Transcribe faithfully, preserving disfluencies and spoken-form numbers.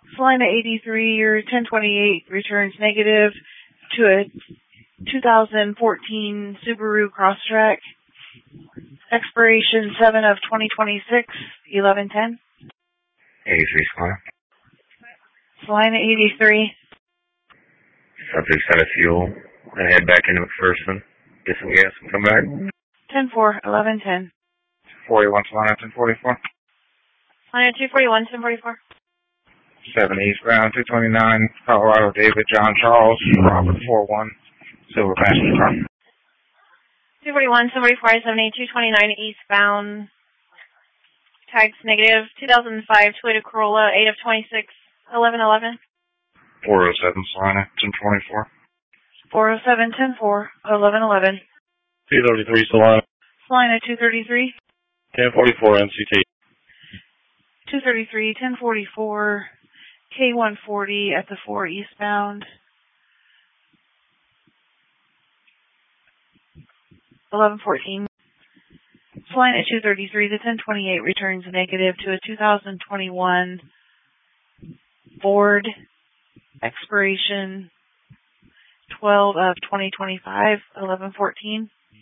Salina eighty-three, your ten twenty-eight returns negative to a two thousand fourteen Subaru Crosstrek. Expiration seven of twenty twenty-six, eleven ten. eighty-three, Salina. Salina eighty-three. Subject set of fuel. And head back into McPherson. Get some gas and come back. ten four, eleven ten. forty-one, Salina, ten forty-four. Salina two forty-one, ten forty-four. seven eastbound, two twenty-nine, Colorado, David, John Charles, Robert, four one, silver passenger car. two forty-one, ten forty-four, I seventy, two twenty-nine eastbound. Tags negative, two thousand five Toyota Corolla, eight of twenty-six, eleven eleven. four oh seven, Salina, ten twenty-four. four oh seven, ten four, eleven eleven. two thirty-three, Salina. Salina two thirty-three. ten forty-four, N C T. two thirty-three, ten forty-four, K one forty at the four eastbound. eleven fourteen. Salina two thirty-three, the ten twenty-eight returns negative to a two thousand twenty-one Ford. Expiration twelve of twenty twenty-five, eleven fourteen.